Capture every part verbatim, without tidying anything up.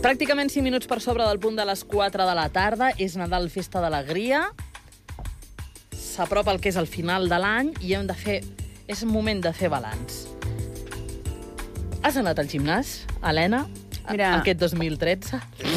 Pràcticament cinc minuts per sobre del punt de les quatre de la tarda. És Nadal, festa d'alegria. S'apropa el que és el final de l'any i hem de fer... És moment de fer balanç. Has anat al gimnàs, Helena? Mira... Aquest dos mil tretze?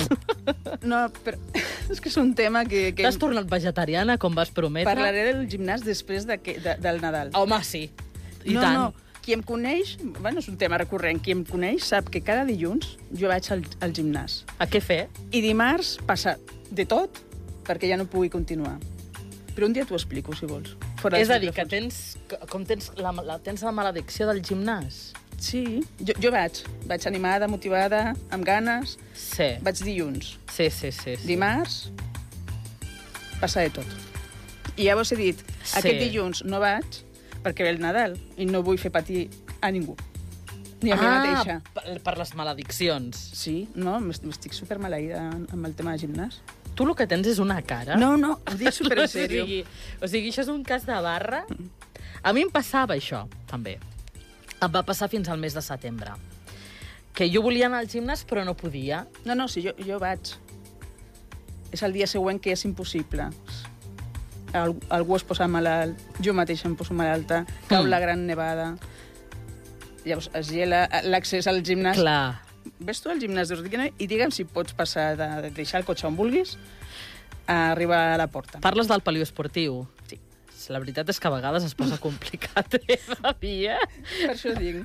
No, però és que és un tema que... que... T'has tornat vegetariana, com vas prometre? Parlaré del gimnàs després de que, de, del Nadal. Home, sí. I no, tant. no. Qui em coneix, bueno, és un tema recurrent, qui em coneix sap que cada dilluns jo vaig al, al gimnàs. A què fer? I dimarts passa de tot perquè ja no pugui continuar. Però un dia t'ho explico, si vols. Fora És a dir, que micròfons. tens, com tens la, la, tens la maledicció del gimnàs? Sí, jo, jo vaig. Vaig animada, motivada, amb ganes. Sí. Vaig dilluns. Sí, sí, sí. sí. Dimarts passa de tot. I llavors he dit, Sí. aquest dilluns no vaig perquè ve el Nadal i no vull fer patir a ningú. Ni a mi mateixa. per, per les malediccions. Sí, no, m'estic supermaleïda amb el tema de gimnàs. Tu el que tens és una cara... No, no, ho dic super en sèrio. o, sigui, o sigui, això és un cas de barra. A mi em passava això, també. Em va passar fins al mes de setembre. Que jo volia anar al gimnàs, però no podia. No, no, si jo, jo vaig. És el dia següent que és impossible. Al, algú es posa malalt, jo mateixa em poso malalta, cau Mm. la gran nevada, llavors es gela l'accés al gimnàs. Clar. Ves tu al gimnàs d'Ordina i digue'm si pots passar de, de deixar el cotxe on vulguis a arribar a la porta. Parles del poliesportiu. Sí. La veritat és que a vegades es posa complicat, he de dir, eh? Per això dic.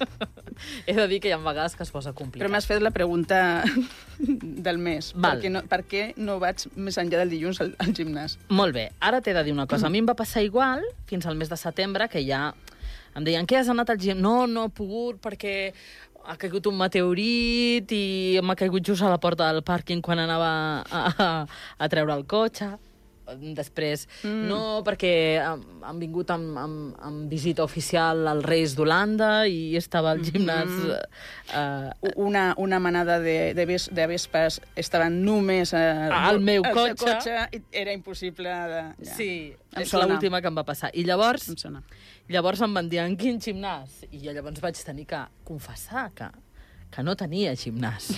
He de dir que hi ha vegades que es posa complicat. Però m'has fet la pregunta del mes. Val. Per què no, per què no vaig més enllà del dilluns al, al gimnàs? Molt bé, ara t'he de dir una cosa. A mi em va passar igual fins al mes de setembre, que ja em deien, què has anat al gim? No, no he pogut perquè ha caigut un meteorit i m'ha caigut just a la porta del pàrquing quan anava a, a, a treure el cotxe. Després, mm. no, perquè han vingut amb, amb, amb visita oficial als Reis d'Holanda i estava al gimnàs... Mm. Uh, una, una manada de, de, ves, de vespes estaven només uh, al meu al cotxe. seu cotxe i era impossible de... Ja. Sí, Em és sona. l'última que em va passar. I llavors, Em sona. llavors em van dir en quin gimnàs? I jo llavors vaig tenir que confessar que, que no tenia gimnàs.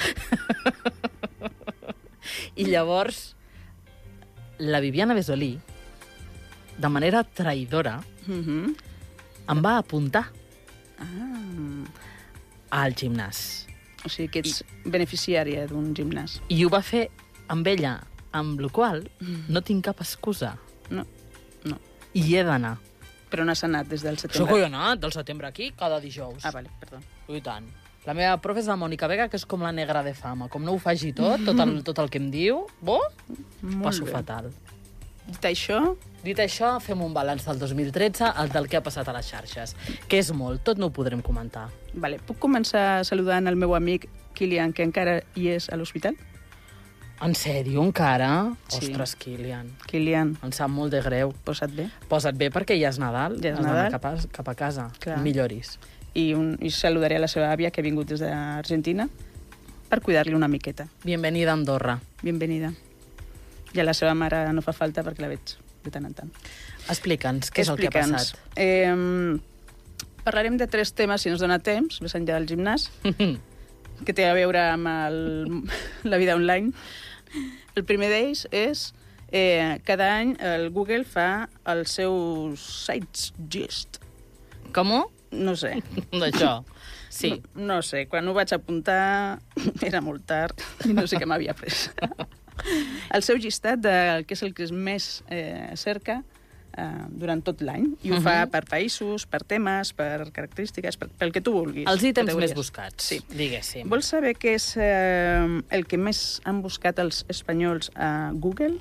I llavors... la Viviana Besolí, de manera traïdora, Mm-hmm. em va apuntar Ah. al gimnàs. O sigui que ets I... beneficiària d'un gimnàs. I ho va fer amb ella, amb la qual Mm. no tinc cap excusa. No, no. I he d'anar. Però n'has anat des del Això setembre. que he anat del setembre aquí, cada dijous. Ah, vale, perdó. I tant. La meva profe és la Mònica Vega, que és com la negra de fama. Com no ho faci tot, tot el, tot el que em diu, bo, Molt passo bé. fatal. Dit això, Dit això, fem un balanç del dos mil tretze, el del que ha passat a les xarxes, que és molt, tot no ho podrem comentar. vale, puc començar saludant el meu amic Kilian, que encara hi és a l'hospital? En sèrio, encara? Sí. Ostres, Kilian, Kilian, em sap molt de greu. posa't bé. Posa't bé perquè ja és Nadal, Ja és has d'anar Nadal. cap a, cap a casa. Clar. Milloris. I, un, I saludaré a la seva àvia, que ha vingut des d'Argentina, per cuidar-li una miqueta. Bienvenida a Andorra. Bienvenida. I a la seva mare no fa falta perquè la veig de tant en tant. Explica'ns, què és el que ha Explica'ns. passat? Eh, parlarem de tres temes, si ens dona temps, més enllà del gimnàs, que té a veure amb el, la vida online. El primer d'ells és eh, cada any el Google fa els seus sites gist. Com? No sé. D'això. Sí. No, no sé, quan ho vaig apuntar era molt tard i no sé què m'havia pres. El seu llistat de què és el que es més eh, cerca eh, durant tot l'any. I ho Uh-huh. fa per països, per temes, per característiques, per, pel que tu vulguis. Els ítems categories. més buscats, Sí. diguéssim. Vols saber què és eh, el que més han buscat els espanyols a Google?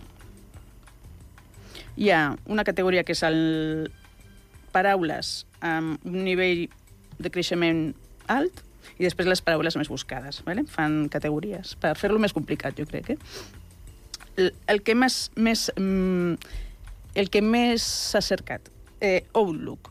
Hi ha una categoria que és el paraules amb un nivell de creixement alt i després les paraules més buscades. ¿Vale? Fan categories per fer-lo més complicat, jo crec. Eh? El, el que més, més, mm, el que més s'ha cercat, eh, Outlook.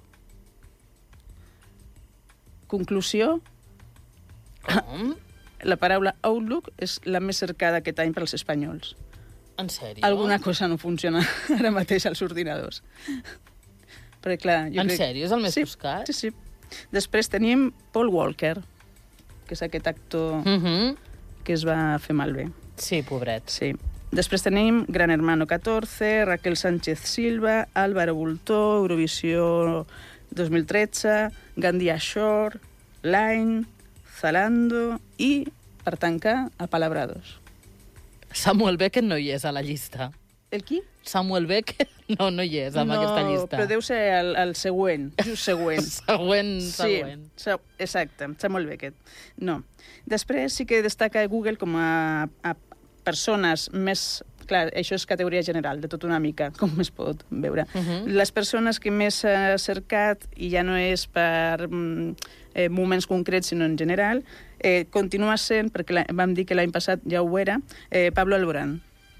Conclusió, Com? la paraula Outlook és la més cercada aquest any per als espanyols. En sèrio? Alguna cosa no funciona ara mateix als ordinadors. Perquè, clar, jo En crec... sèrio? És el més sí, buscat? Sí, sí. Després tenim Paul Walker, que és aquest actor Uh -huh. que es va fer malbé. Sí, pobret. Sí. Després tenim Gran Hermano catorze, Raquel Sánchez Silva, Álvaro Bultó, Eurovisió dos mil tretze, Gandia Shore, Line, Zalando i, per tancar, Apalabrados. Samuel Beckett no hi és a la llista. El qui? Samuel Beckett no, no hi és amb no, aquesta llista. No, però deu ser el, el següent, just següent. següent, següent. Sí, exacte, Samuel Beckett. No. Després sí que destaca Google com a, a persones més... Clar, això és categoria general, de tot una mica, com es pot veure. Uh -huh. Les persones que més s'ha cercat, i ja no és per eh, moments concrets, sinó en general, eh, continua sent, perquè vam dir que l'any passat ja ho era, eh, Pablo Alborán.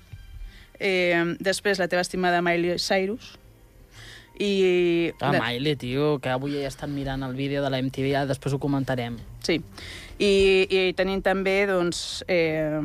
Eh, després, la teva estimada Miley Cyrus. I... Ah, Miley, tio, que avui ja estan mirant el vídeo de la M T V, ja després ho comentarem. Sí. I, i tenim també, doncs... Eh,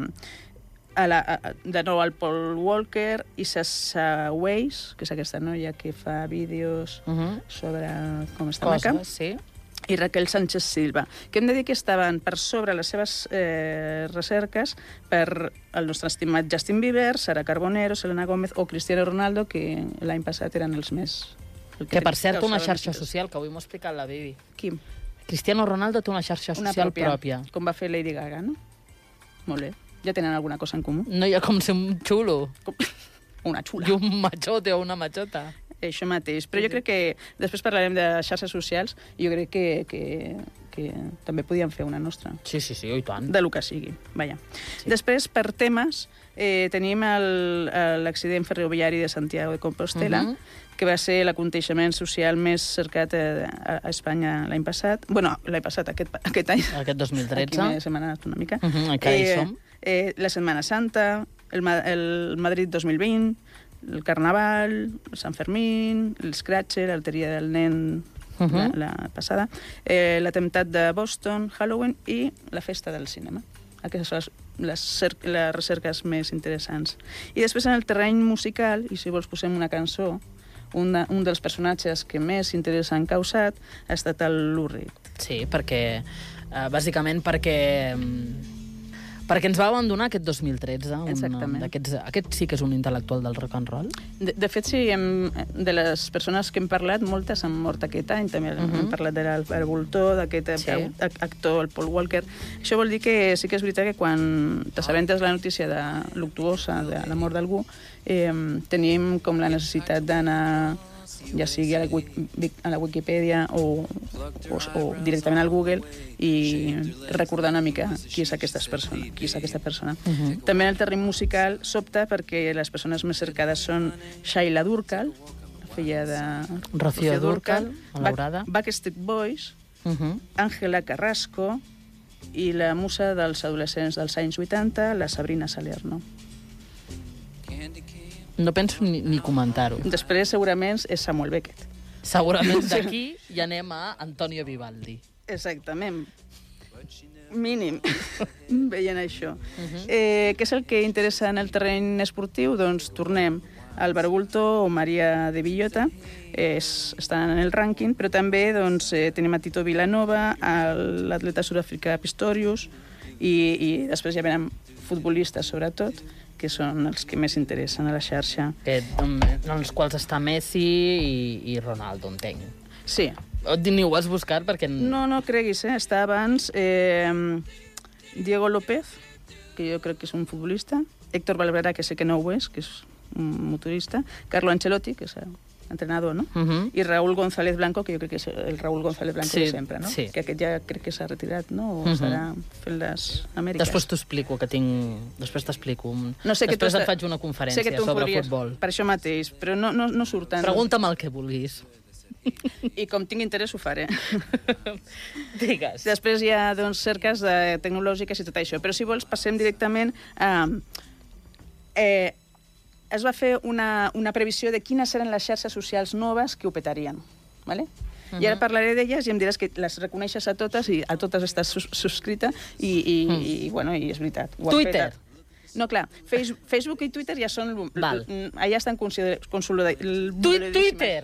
A la, a, de nou el Paul Walker i Sasha Weiss, que és aquesta noia que fa vídeos uh -huh. sobre com està Coses, maca, sí. i Raquel Sánchez Silva, que hem de dir que estaven per sobre les seves eh, recerques per el nostre estimat Justin Bieber, Sara Carbonero, Selena Gómez o Cristiano Ronaldo, que l'any passat eren els més... Que, que per cert, una xarxa social, que avui m'ho ha explicat la Bibi. Qui? Cristiano Ronaldo té una xarxa social una pròpia, pròpia. Com va fer Lady Gaga, no? Molt bé. Ja tenen alguna cosa en comú? No hi ha com ser un xulo. Com... Una xula. I un machote o una machota. Això mateix. Però jo crec que després parlarem de xarxes socials i jo crec que, que, que també podíem fer una nostra. Sí, sí, sí, i tant. De lo que sigui. Vaja. Sí. Després, per temes, eh, tenim l'accident ferroviari de Santiago de Compostela, uh -huh. que va ser l'aconteixement social més cercat a, a Espanya l'any passat. Bueno, l'any passat, aquest, aquest any. Aquest dos mil tretze. Aquí m'he anat una mica. Uh -huh, encara hi eh, som. Eh, la Setmana Santa, el, el Madrid dos mil vint, el Carnaval, el Sant Fermín, el Scratcher, la loteria del nen uh -huh. la, la passada, eh, l'atemptat de Boston, Halloween i la festa del cinema. Aquestes són les, les, les recerques més interessants. I després en el terreny musical, i si vols posem una cançó, un, de, un dels personatges que més interès han causat ha estat el Lou Reed. Sí, perquè, eh, bàsicament perquè... Perquè ens va abandonar aquest dos mil tretze. Exactament. Un, aquest sí que és un intel·lectual del rock and roll. De, de fet, sí, hem, de les persones que hem parlat, moltes han mort aquest any. També uh -huh. hem parlat de l'Albert Bultó, d'aquest sí. actor, el Paul Walker. Això vol dir que sí que és veritat que quan t'assabentes la notícia de luctuosa de la mort d'algú, eh, tenim com la necessitat d'anar ja sigui a la, a la Wikipedia o, o, o directament al Google i recordar una mica qui és aquesta persona. Qui és aquesta persona. Uh -huh. També en el terreny musical sobta perquè les persones més cercades són Shaila Durkal, la filla de Rocío Durkal, malaurada, Backstreet Boys, uh -huh. Ángela Carrasco i la musa dels adolescents dels anys vuitanta, la Sabrina Salerno. No penso ni, ni comentar-ho. Després, segurament, és Samuel Beckett. Segurament d'aquí ja anem a Antonio Vivaldi. Exactament. Mínim, veient això. Uh -huh. eh, què és el que interessa en el terreny esportiu? Doncs tornem. Álvaro Bultó o Maria de Villota eh, estan en el rànquing, però també doncs, eh, tenim a Tito Vilanova, l'atleta sud-africà Pistorius, i, i després ja venen futbolistes, sobretot, que són els que més interessen a la xarxa. Que, en els quals està Messi i, i Ronaldo, entenc. Sí. Ni ho has buscat perquè... No, no creguis, eh? Està abans eh, Diego López, que jo crec que és un futbolista, Héctor Valverde, que sé que no ho és, que és un motorista, Carlo Ancelotti, que és entrenador, no? Uh -huh. I Raúl González Blanco, que jo crec que és el Raúl González Blanco sí, de sempre, no? Sí. Que aquest ja crec que s'ha retirat, no? O uh -huh. estarà fent les Amèriques. Després t'ho explico, que tinc... Després t'explico. No sé Després que et faig una conferència sobre podries... futbol. Per això mateix, però no, no, no surt tant. Pregunta'm el que vulguis. I com tinc interès ho faré. Digues. Després hi ha doncs, cerques de tecnològiques i tot això. Però si vols passem directament a... Eh, es va fer una, una previsió de quines seran les xarxes socials noves que ho petarien. ¿Vale? Uh -huh. I ara parlaré d'elles i em diràs que les reconeixes a totes i a totes estàs sus subscrita i, i, uh -huh. i, bueno, i és veritat. Twitter. No, clar, Facebook i Twitter ja són... Val. Allà estan consolidats. Twitter!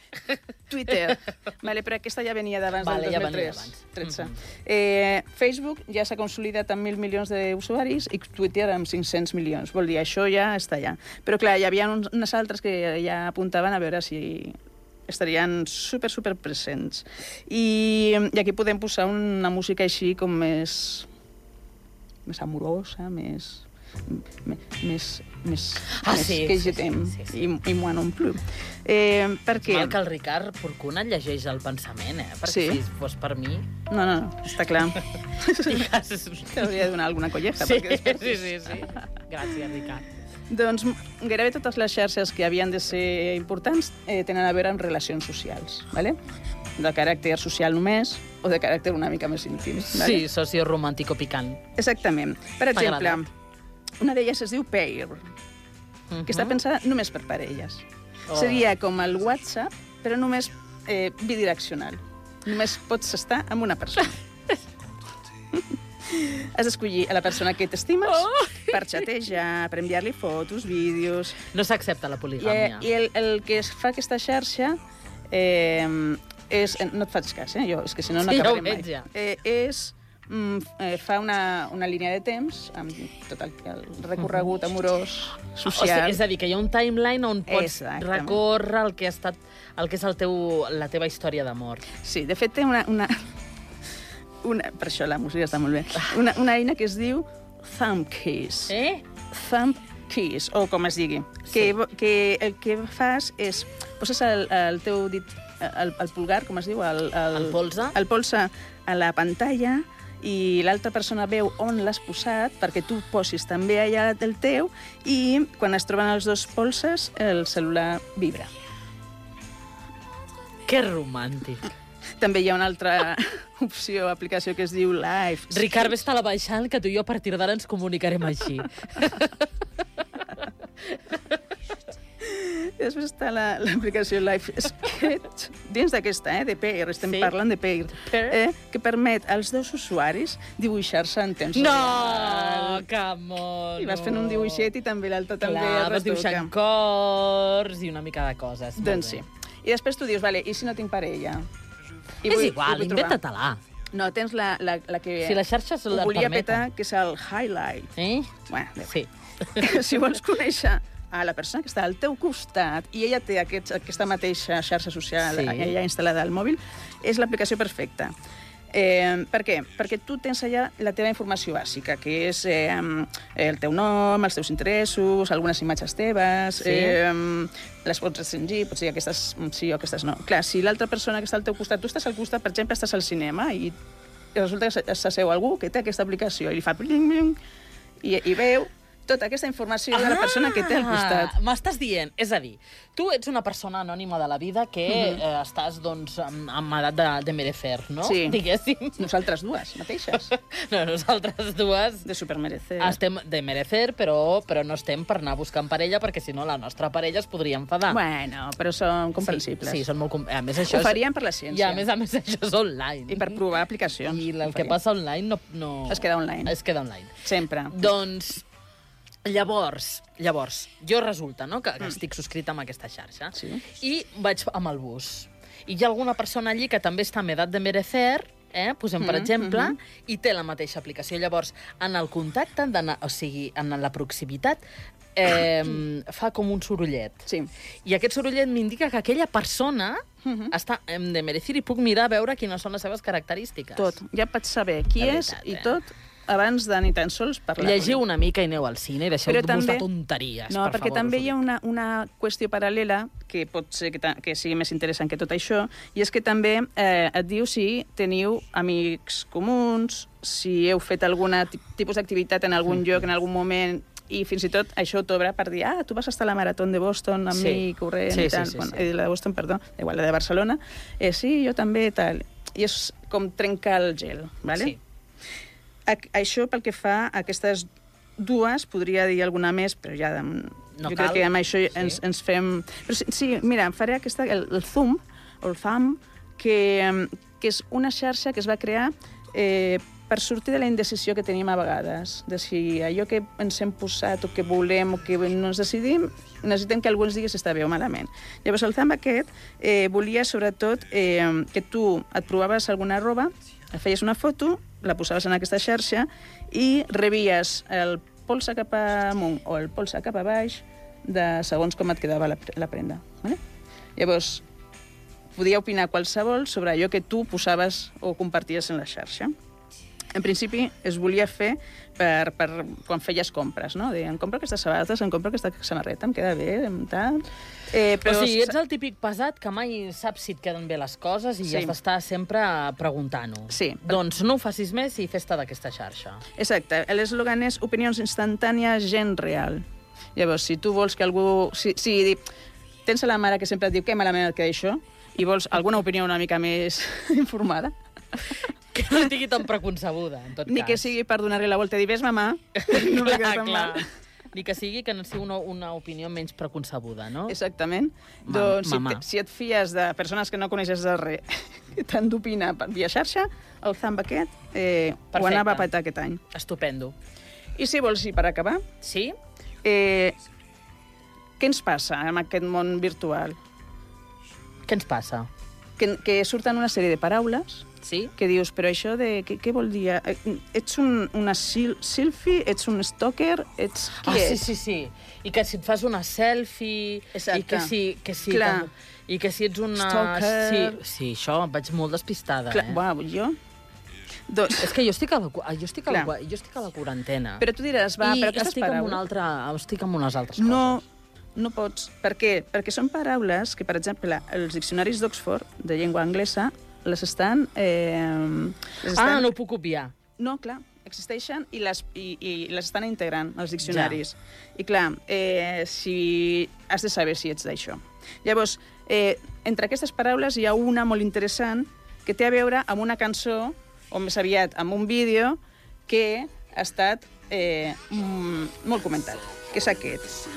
Twitter. Vale, però aquesta ja venia d'abans Vale, del ja dos mil venia tres. d'abans. tretze. Mhm. eh, Facebook ja s'ha consolidat amb mil milions d'usuaris i Twitter amb cinc-cents milions. Vol dir, això ja està allà. Però clar, hi havia uns, unes altres que ja apuntaven a veure si estarien super, super presents. I, i aquí podem posar una música així com més, més amorosa, més... més, més, Ah, més sí, que sí, jetem sí, sí, sí. i, i moi non plus. Eh, per què? Mal que el Ricard Porcuna llegeix el pensament, eh? Perquè Sí. si fos per mi... No, no, no, està clar. Digues... T'hauria de donar alguna colleja. Sí, perquè després... sí, sí, sí. Gràcies, Ricard. Doncs gairebé totes les xarxes que havien de ser importants eh, tenen a veure amb relacions socials, ¿vale? De caràcter social només o de caràcter una mica més íntim. ¿vale? Sí, socio romàntico picant. Exactament. Per exemple, agradat. una d'elles es diu Pair, que està pensada només per parelles. Oh. Seria com el WhatsApp, però només eh, bidireccional. Només pots estar amb una persona. Has d'escollir a la persona que t'estimes Oh. per xatejar, per enviar-li fotos, vídeos... No s'accepta la I, poligàmia. i el, el que es fa aquesta xarxa eh, és... No et faig cas, eh? Jo, és que si no, no Sí, ja ho acabarem mai. veig, ja. Eh, és... Mm, eh, fa una, una línia de temps amb tot el, el recorregut amorós, O social... sigui, és a dir, que hi ha un timeline on pots Exactament. recórrer el que ha estat, el que és el teu, la teva història d'amor. Sí, de fet té una, una, una... Per això la música està molt bé. Una, una eina que es diu Thumb Kiss. Eh? Thumb Kiss, o com es digui. Que, que el que fas és... Poses el, el teu dit... El, el pulgar, com es diu? El, el, El polze? El polze a la pantalla i l'altra persona veu on l'has posat perquè tu posis també allà el teu i quan es troben els dos polses el celular vibra. Que romàntic. També hi ha una altra opció, aplicació que es diu Live. Ricard, vés-te a la baixant, que tu i jo a partir d'ara ens comunicarem així. Després està la- l'aplicació Live Sketch, dins d'aquesta, eh, de Pair, estem Sí. parlant de Pair, Pair. eh, que permet als dos usuaris dibuixar-se en temps No, real. que mono. I vas fent un dibuixet i també l'altre també Clar, el vas dibuixant cors i una mica de coses. Molt Doncs bé. sí. I després tu dius, vale, i si no tinc parella? I És vull- igual, i vull trobar. inventa-te-la. No, tens la, la, la que... Si les xarxes ho la volia permeten. petar, que és el highlight. Eh? Bueno, bé. Sí. Si vols conèixer a la persona que està al teu costat i ella té aquest, aquesta mateixa xarxa social Sí. sí. ja instal·lada al mòbil, és l'aplicació perfecta. Eh, per què? Perquè tu tens allà la teva informació bàsica, que és eh, el teu nom, els teus interessos, algunes imatges teves, Sí. eh, les pots restringir, potser aquestes sí o aquestes no. Clar, si l'altra persona que està al teu costat, tu estàs al costat, per exemple, estàs al cinema i resulta que s'asseu algú que té aquesta aplicació i li fa bling, bling, i, i veu tota aquesta informació de la persona que té al costat. Ah, m'estàs dient, és a dir, tu ets una persona anònima de la vida que Mhm. eh, estàs, doncs, amb, amb edat de, de merecer, no? Sí. Diguéssim. Nosaltres dues, mateixes, No, nosaltres dues de supermerecer. estem de merecer, però, però no estem per anar buscant parella, perquè si no la nostra parella es podria enfadar. Bueno, però són comprensibles. Sí, sí, són molt... com- A més, això Ho és- faríem per la I ciència. a més a més això és online. I per provar aplicacions. I el Ho que faríem. passa online no, no... Es queda online. Es queda online. Sempre. Doncs, llavors, llavors, jo resulta, no?, que, que estic subscrita amb aquesta xarxa. Sí. I vaig amb el bus. I hi ha alguna persona allí que també està en edat de merecer, eh? Posem, per Mhm, exemple, mhm. i té la mateixa aplicació. Llavors, en el contacte, o sigui, en la proximitat, eh, fa com un sorollet. Sí. I aquest sorollet m'indica que aquella persona Mhm. està en de merecer i puc mirar a veure quines són les seves característiques. Tot. Ja pots saber qui De és veritat, i eh? tot abans de ni tan sols parlar. Llegiu una mica i aneu al cine i deixeu-vos també- de tonteries, No, per perquè favor. també us ho hi ha dic. una, una qüestió paral·lela que pot ser que, ta- que sigui més interessant que tot això, i és que també eh, et diu si teniu amics comuns, si heu fet algun tipus d'activitat en algun lloc, en algun moment, i fins i tot això t'obre per dir, ah, tu vas estar a la marató de Boston amb Sí. mi corrent Sí, i sí, tal. sí, bueno, sí. eh, la de Boston, perdó, igual la de Barcelona. Eh, sí, jo també, tal. I és com trencar el gel, ¿vale? Sí. A, això pel que fa a aquestes dues, podria dir alguna més, però ja de, No jo cal. crec que amb això Sí. ens, ens fem... Però sí, sí, mira, em faré aquesta, el, el Zoom, o el Thumb, que, que és una xarxa que es va crear eh, per sortir de la indecisió que tenim a vegades, de si allò que ens hem posat o que volem o que no ens decidim, necessitem que algú ens digui si està bé o malament. Llavors, el Thumb aquest eh, volia, sobretot, eh, que tu et provaves alguna roba, feies una foto, la posaves en aquesta xarxa i rebies el polze cap amunt o el polze cap a baix de segons com et quedava la, la prenda. Vale? Llavors, podia opinar qualsevol sobre allò que tu posaves o comparties en la xarxa. En principi, es volia fer per, per quan feies compres, no? De, em compro aquestes sabates, em compro aquesta samarreta, em queda bé, em tal... Eh, però... O sigui, ets el típic pesat que mai saps si et queden bé les coses i sí. has d'estar sempre preguntant-ho. Sí. Doncs no ho facis més i fes-te d'aquesta xarxa. Exacte. L'eslògan és opinions instantànies, gent real. Llavors, si tu vols que algú... Si, si tens la mare que sempre et diu que malament et queda això i vols alguna opinió una mica més informada... Que no estigui tan preconcebuda, en tot Ni cas. que sigui per donar-li la volta i dir, ves, mamà, no me quedes tan mal. Ni que sigui que no sigui una, una opinió menys preconcebuda, no? Exactament. Ma doncs, mamà. si, te, si et fies de persones que no coneixes de res, que t'han d'opinar via xarxa, el Thumb aquest eh, ho anava a petar aquest any. Estupendo. I si vols, i per acabar, Sí? eh, què ens passa en aquest món virtual? Què ens passa? Que, que surten una sèrie de paraules Sí? que dius, però això de... Què, què vol dir? Ets un, una sil, selfie? Ets un stalker? Ets qui Ah, sí, ets? sí, sí. I que si et fas una selfie... Exacte. I que si... Que si Clar. I que si ets una... Stalker. Sí, sí, això em vaig molt despistada, Clar, eh? uau, jo... Doncs... És que jo estic a la, jo estic a la, Clar. jo estic a la quarantena. Però tu diràs, va, I però aquestes estic paraules... amb, una altra, estic amb unes altres No, coses. no pots. Per què? Perquè són paraules que, per exemple, els diccionaris d'Oxford, de llengua anglesa, les estan... Eh, les estan... Ah, no ho puc obviar. No, clar, existeixen i les, i, i les estan integrant als diccionaris. Ja. I clar, eh, si has de saber si ets d'això. Llavors, eh, entre aquestes paraules hi ha una molt interessant que té a veure amb una cançó, o més aviat amb un vídeo, que ha estat eh, molt comentat, que és aquest.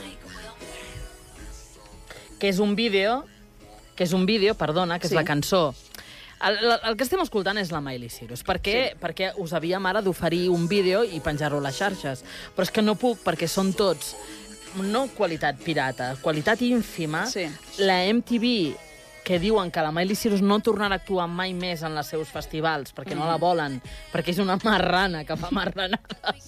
Que és un vídeo, que és un vídeo, perdona, que és Sí. la cançó. El, el, el que estem escoltant és la Miley Cyrus, perquè, sí. perquè us havíem ara d'oferir un vídeo i penjar-lo a les xarxes. Però és que no puc, perquè són tots, no qualitat pirata, qualitat ínfima. Sí. La M T V, que diuen que la Miley Cyrus no tornarà a actuar mai més en els seus festivals, perquè mm. no la volen, perquè és una marrana que fa marranades.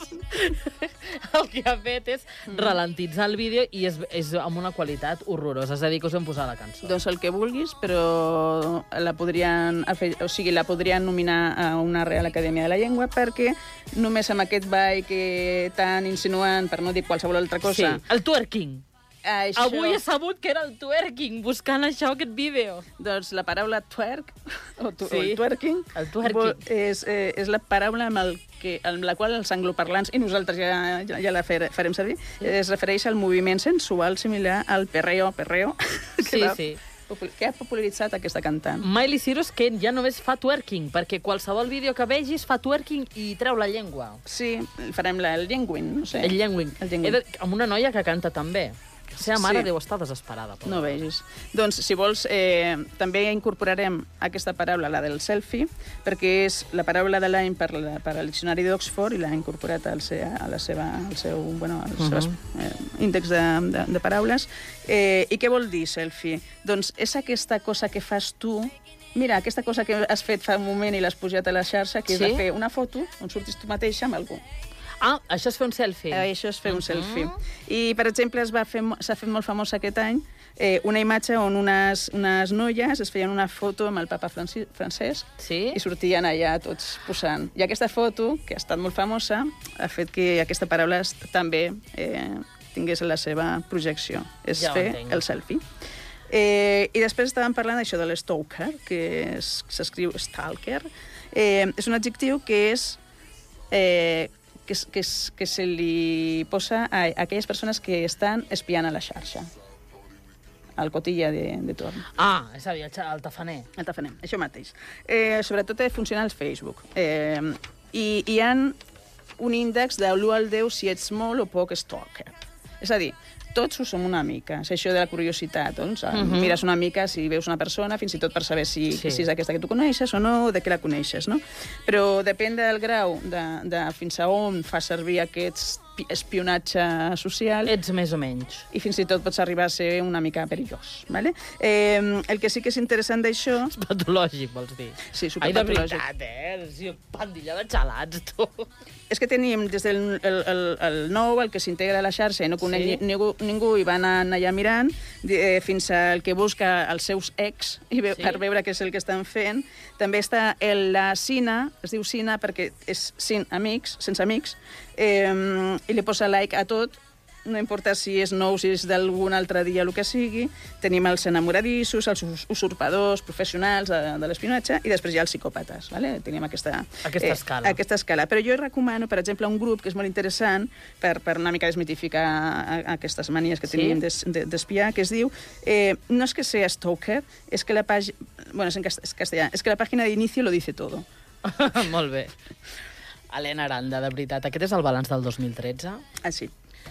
El que ha fet és mm. ralentitzar el vídeo i és, és amb una qualitat horrorosa. És a dir, que us hem posat la cançó. Doncs el que vulguis, però la podrien, o sigui, la podrien nominar a una Real Acadèmia de la Llengua perquè només amb aquest ball que tan insinuant, per no dir qualsevol altra cosa... Sí, el twerking. Això... Avui he sabut que era el twerking, buscant això, aquest vídeo. Doncs la paraula twerk, o, tu, Sí, o el twerking, el twerking. vol- És, eh, és la paraula amb, el que, amb la qual els angloparlants, i nosaltres ja, ja, ja la fer, farem servir, sí. es refereix al moviment sensual similar al perreo, perreo, que, Sí, va, sí. que ha popularitzat aquesta cantant. Miley Cyrus, que ja només fa twerking, perquè qualsevol vídeo que vegis fa twerking i treu la llengua. Sí, farem la, el llenguin, no sé. El llengüing. El llengüing. He de- Amb una noia que canta també. La seva mare Sí. deu estar desesperada. Però... No vegis. Doncs, si vols, eh, també incorporarem aquesta paraula, la del selfie, perquè és la paraula de l'any per, la, per al diccionari d'Oxford i l'ha incorporat al, se, a la seva, al seu bueno, als Mhm. seus eh, índex de, de, de paraules. Eh, I què vol dir selfie? Doncs és aquesta cosa que fas tu. Mira, aquesta cosa que has fet fa un moment i l'has pujat a la xarxa, que Sí? és de fer una foto on surtis tu mateixa amb algú. Ah, això és fer un selfie. Eh, això és fer un Mhm. selfie. I, per exemple, es va fer, s'ha fet molt famosa aquest any eh, una imatge on unes, unes noies es feien una foto amb el papa Franci, Francesc Sí? i sortien allà tots posant. I aquesta foto, que ha estat molt famosa, ha fet que aquesta paraula es- també eh, tingués la seva projecció. És Ja ho fer entenc. el selfie. Eh, I després estàvem parlant d'això de l'stalker, que és- s'escriu stalker. Eh, és un adjectiu que és... Eh, que, es- que, es- que se li posa a aquelles persones que estan espiant a la xarxa, al cotilla de, de torn. Ah, és a dir, el xa- el tafaner. El tafaner, això mateix. Eh, sobretot eh, funciona al Facebook. Eh, I hi ha un índex de l'u al deu si ets molt o poc stalker. És a dir, tots ho som una mica. És això de la curiositat. Doncs, uh Mhm. -huh. Mires una mica si veus una persona, fins i tot per saber si, Sí. si és aquesta que tu coneixes o no, o de què la coneixes, no? Però depèn del grau de, de fins a on fa servir aquest espionatge social, Ets més o menys. i fins i tot pots arribar a ser una mica perillós. Vale? Eh, el que sí que és interessant d'això... És patològic, vols dir? Sí, Ai, de superpatològic. veritat, eh? Sí, pandilla de xalats, tu. És que tenim des del el, el, el nou, el que s'integra a la xarxa i no coneix Sí. ningú, ningú i va anant allà mirant, eh, fins al que busca els seus ex i ve, Sí. per veure què és el que estan fent. També està el, la Sina, es diu Sina perquè és sin amics, sense amics, eh, i li posa like a tot, no importa si és nou, si és d'algun altre dia, el que sigui. Tenim els enamoradissos, els us- usurpadors professionals de, de l'espionatge, i després hi ha els psicòpates. Vale? Tenim aquesta, Aquesta escala. aquesta escala. Però jo recomano, per exemple, un grup que és molt interessant per, per una mica desmitificar a- a aquestes manies que Sí? tenim d'es- de- d'espiar, que es diu, eh, no és que sea stalker, és que la pàgina... Bueno, és en cast- és castellà. És que la pàgina d'inicio lo dice todo. Molt bé. Helena Aranda, de veritat, aquest és el balanç del dos mil tretze? Així.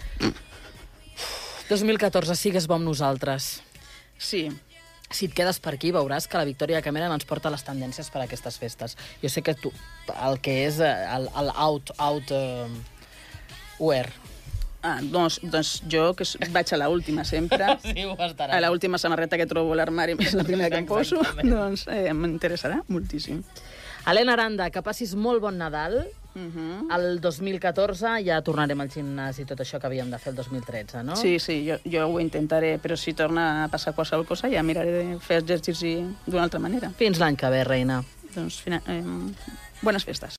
dos mil catorze, sigues bo amb nosaltres. Sí. Si et quedes per aquí, veuràs que la Victòria Cameron ens porta les tendències per a aquestes festes. Jo sé que tu, el que és eh, el, el out, out, uh, wear. Ah, doncs, doncs jo, que s- vaig a la última sempre, Sí, ho estarà. a la última samarreta que trobo a l'armari, és la primera que em poso, Exactament. doncs eh, m'interessarà moltíssim. Helena Aranda, que passis molt bon Nadal. Uh -huh. El dos mil catorze ja tornarem al gimnàs i tot això que havíem de fer el dos mil tretze, no? Sí, sí, jo, jo ho intentaré, però si torna a passar qualsevol cosa ja miraré de fer exercici d'una altra manera. Fins l'any que ve, reina. Doncs, fina, eh, bones festes.